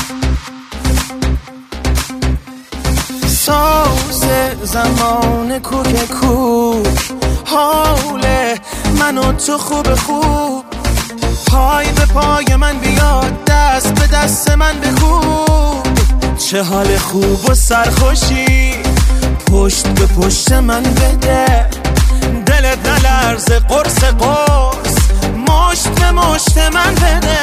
ساز زمان کوک کوک، حال من و تو خوب خوب، پای به پای من بیاد، دست به دست من بکوب. چه حال خوب و سرخوشی، پشت به پشت من بده، دلت نلرزه قرص قرص، مشت به مشت من بده.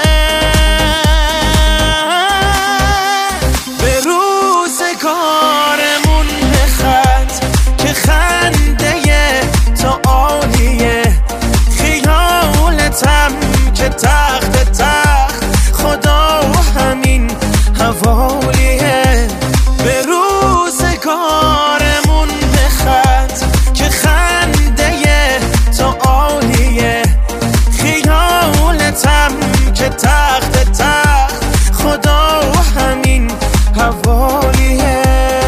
به روزگارمون بخند که خنده تو عالیه، خیالتم که تخت تخت خدا همین حوالیه. به روزگارمون بخند که خنده تو عالیه، خیالتم که تخت تخت خدا همین حوالیه.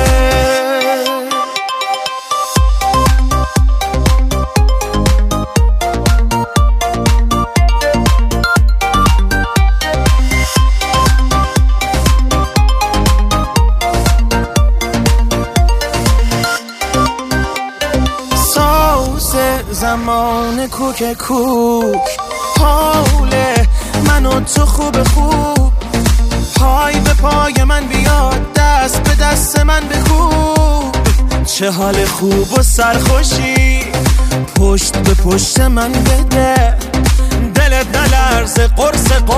زمان کوک کوک، حال من و تو خوب خوب، پای به پای من بیاد، دست به دست من بکوب. چه حال خوب و سرخوشی، پشت به پشت من بده، دلت نلرزه قرص قرص،